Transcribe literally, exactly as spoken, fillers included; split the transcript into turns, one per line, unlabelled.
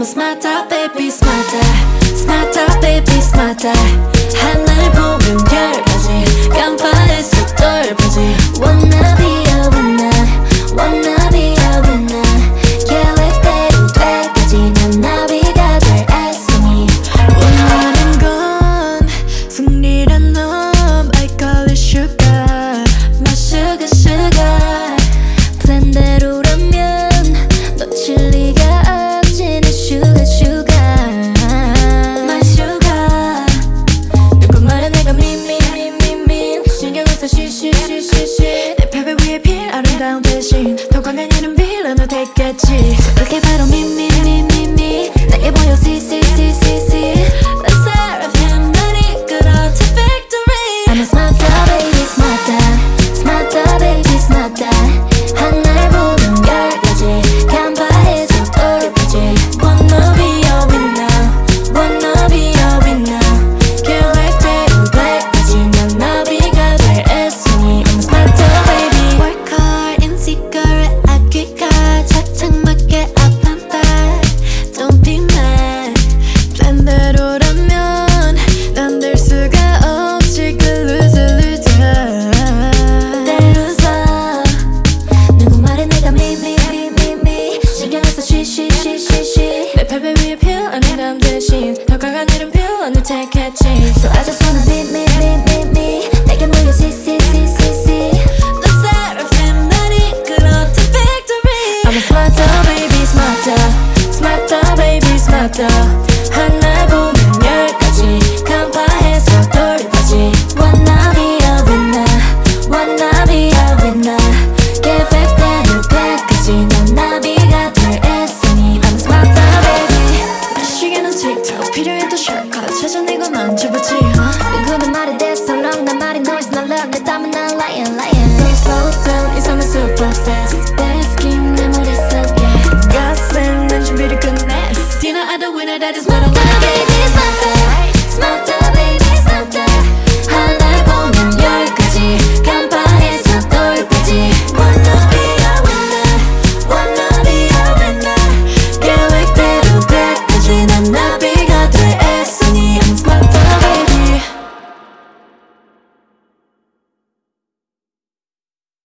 smarter baby smarter smarter baby smarter 하늘 보면 별까지 깜빡했어 똘까지 Wanna be a winner Wanna be a winner 계획대로 될까지 난 나비가 될 애송이 원하는 건 승리란 놈 I call it sugar My sugar sugar 플랜대로라면 놓칠 리가 없지 내 sugar sugar My sugar 누구 말은 내가 미미미미미 신경을 써 쉬쉬쉬쉬쉬 내 패배 위에 필 아름다운 대신 더 강한 이름 빌런을 택했지 그게 바로 미미미미미 내게 보여 see see see see see The seraphim 날 이끌어 to victory I'm a smarter baby smarter smarter baby smarter 하늘 보면 열까지 간파해서 똘까지 Wanna be a winner Wanna be a winner 계획대로 될까지 난 나비가 될 애송이 I'm a smarter baby Work hard insecure 아끼가 착착 맞게 아팠다 Don't be mad 플랜대로라면 난 될 수가 없지 그 loser loser 내 loser 누구 말에 내가 미미미미미 신경을 써 쉬쉬쉬쉬쉬 내 패배 위에 표현한 대신 더 강한 이름 표현을 택했지 So I just wanna be me me me me 내게 모여 see see see see see The seraphim 날 이끌어 to victory I'm a smarter baby smarter smarter baby smarter 하나 보면 열까지 간파해서 똘까지 Wanna be a winner Wanna be a winner 계획대로 될까지 난 나비가 될 애송이 I'm a smarter baby 내 시계는 틱톡 필요해도 shortcut 찾아내고 난 접었지 누구는 말이 대설렁 난 말이 noise 난 love 내 땀은 난 lion lion Don't slow down 이 삶은 super fast 내 스킨 내 머릿속에 가슴 난 준비를 끝냈어 You know I don't win it I just wanna wanna be smarter smarter